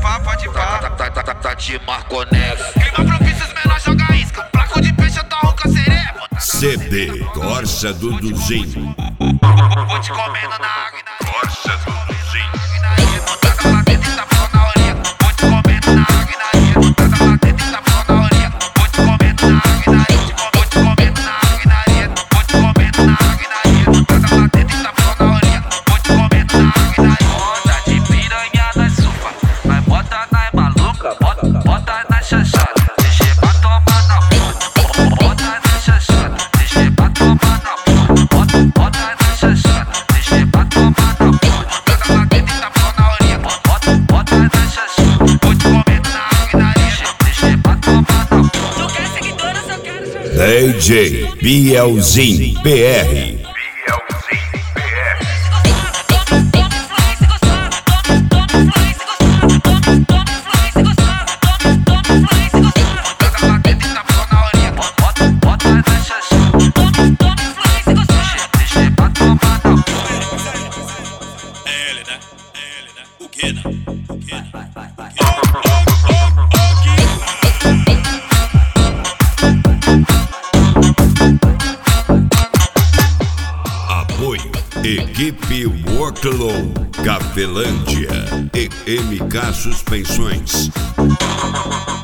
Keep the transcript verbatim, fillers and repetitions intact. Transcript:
pá, pode pá. Tá, tá, tá, tá, tá de Marconex. Clima propício, os menores joga isca. Placo de peixe, eu tô ronca sereba. C D Corsa do Duzinho. Vou te comendo na água e na Corsa do Duzinho. botada lá dentro e tá pão na orelha. Vou te comendo na água e na areia. Botada lá dentro e tá pão na orelha. Vou te comendo na água e na areia. Vou te comendo na água e na areia. Vou te comendo na água e na areia. Botada lá dentro e tá pão na orelha. Vou te comendo na água e na areia. Onda de piranha na sufa. Vai bota na é maluca. Bota, bota na chanchada. Deixa pra tomar na puta. Bota na chanchada. Deixa pra tomar na puta. Bota, bota na chanchada. Deixa pra tomar na puta. Botada lá dentro e tá pão na orelha. Bota, bota na chanchada. Vou te comendo na água e na areia. Deixa pra tomar na puta. Não quer seguidor, eu só quero chanchada. D J Bielzinho P R. É ele, né? É ele, né? O que não? O que não? Apoio Equipe Worklow Cafelândia e M K Suspensões.